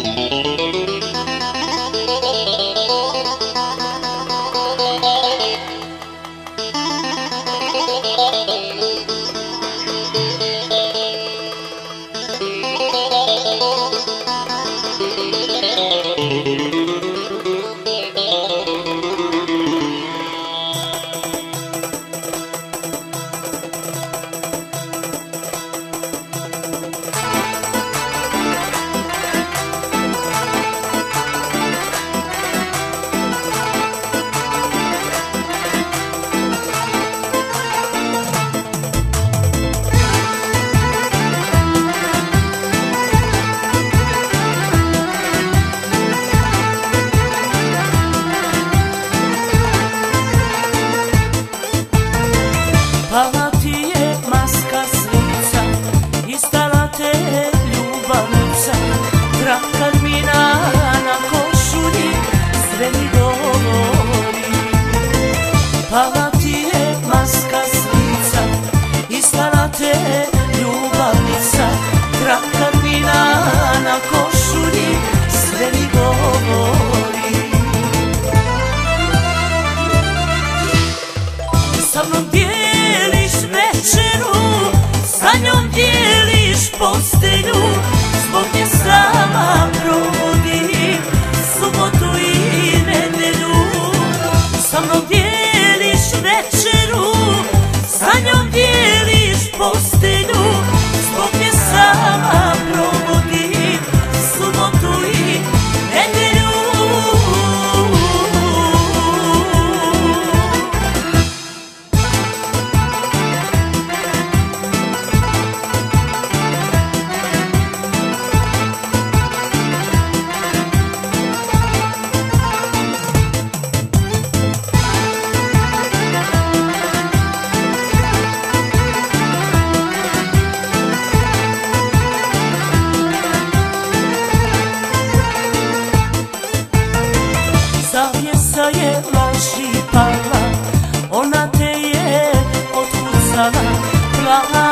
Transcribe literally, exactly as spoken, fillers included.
Pala ti je maska s lica i stala te ljubavnica. Trak karmina na košulji sve mi govori. Pala ti je maska s lica i stala te ljubavnica. Trak karmina na košulji sve mi govori. Sa mnom dijeliš večeru, sa njom dijeliš postelju, zbog nje sama provodim subotu i nedelju. Sa mnom dijeliš večeru, sa njom dijeliš postelju, zbog nje sama provodim subotu i nedelju. Zavjesa je laži pala, ona te je otkucala.